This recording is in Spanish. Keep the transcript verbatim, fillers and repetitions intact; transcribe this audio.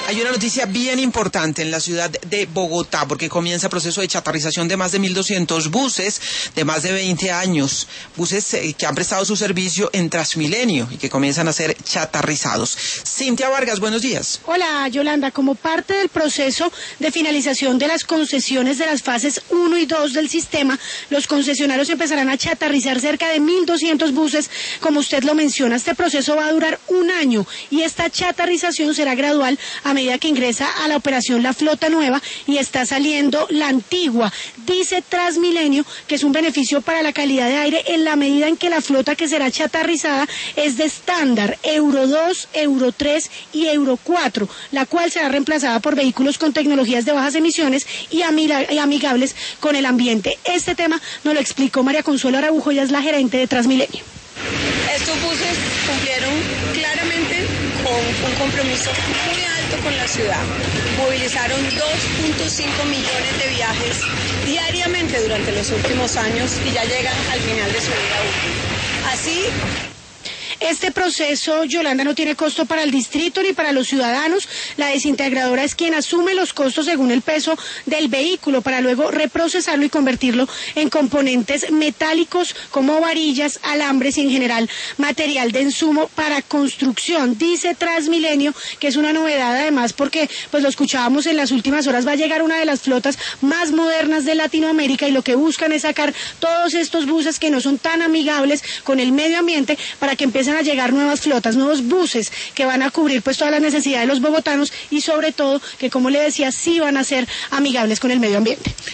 Hay una noticia bien importante en la ciudad de Bogotá, porque comienza el proceso de chatarrización de más de mil doscientos buses de más de veinte años, buses eh, que han prestado su servicio en Transmilenio y que comienzan a ser chatarrizados. Cintia Vargas, buenos días. Hola, Yolanda. Como parte del proceso de finalización de las concesiones de las fases uno y dos del sistema, los concesionarios empezarán a chatarrizar cerca de mil doscientos buses, como usted lo menciona. Este proceso va a durar un año y esta chatarrización será gradual a medida que ingresa a la operación la flota nueva y está saliendo la antigua. Dice Transmilenio que es un beneficio para la calidad de aire en la medida en que la flota que será chatarrizada es de estándar Euro dos, Euro tres y Euro cuatro, la cual será reemplazada por vehículos con tecnologías de bajas emisiones y amigables con el ambiente. Este tema nos lo explicó María Consuelo Araujo, ella es la gerente de Transmilenio. Estos buses cumplieron claramente con un compromiso muy alto con la ciudad. Movilizaron dos punto cinco millones de viajes diariamente durante los últimos años y ya llegan al final de su vida útil. Así, este proceso, Yolanda, no tiene costo para el distrito ni para los ciudadanos. La desintegradora es quien asume los costos según el peso del vehículo para luego reprocesarlo y convertirlo en componentes metálicos como varillas, alambres y en general material de insumo para construcción. Dice Transmilenio que es una novedad además porque, pues lo escuchábamos en las últimas horas, va a llegar una de las flotas más modernas de Latinoamérica y lo que buscan es sacar todos estos buses que no son tan amigables con el medio ambiente para que empiecen a llegar nuevas flotas, nuevos buses que van a cubrir pues todas las necesidades de los bogotanos y sobre todo que, como le decía, sí van a ser amigables con el medio ambiente.